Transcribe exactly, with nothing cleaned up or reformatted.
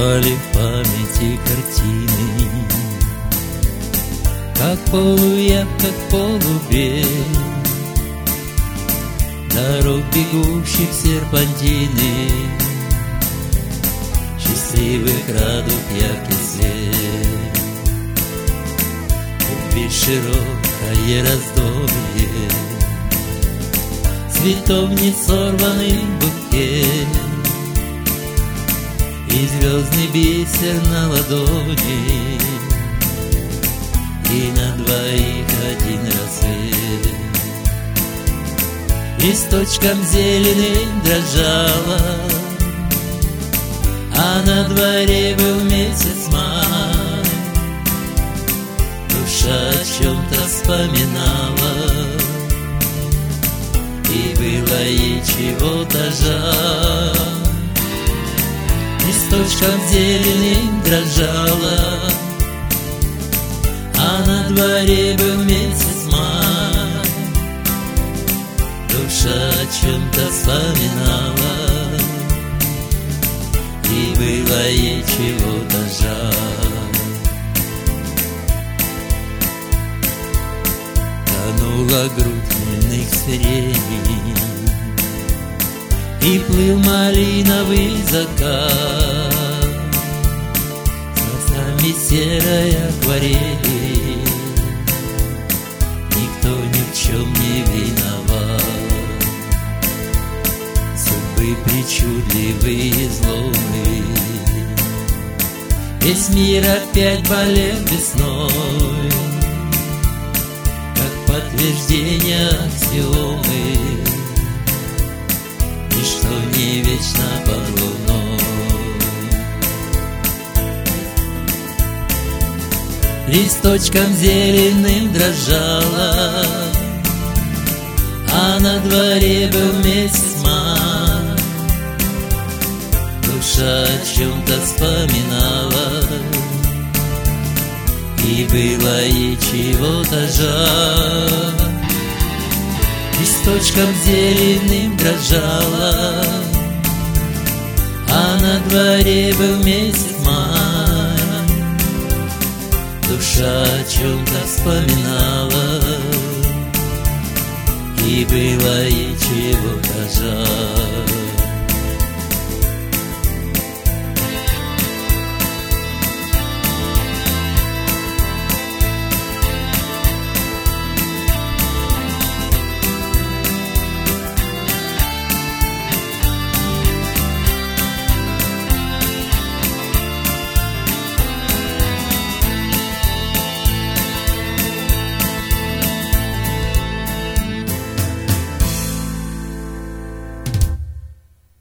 Всплывали в памяти картины, как полуяд, как полубед, дорог, бегущих серпантины, счастливых радуг яркий свет. Любви широкое раздолье, цветов не сорванный букет, и звездный бисер на ладони, и на двоих один рассвет. Листочком зеленым дрожала, а на дворе был месяц май. Душа о чем-то вспоминала, и было ей чего-то жаль. Листочком зеленым дрожала, а на дворе был месяц май. Душа о чем-то вспоминала, и было ей чего-то жаль. Тонула грудь хмельных сиреней, и плыл малиновый закат, глазами серой акварели. Никто ни в чем не виноват, судьбы причудливые злобные. Весь мир опять болел весной, как подтверждение аксиомы. Ничто не вечно под луной. Листочком зеленым дрожала, а на дворе был месяц май. Душа о чем-то вспоминала, и было ей чего-то жаль. Листочком зеленым дрожала, а на дворе был месяц май. Душа о чем-то вспоминала, и было ей чего-то жаль.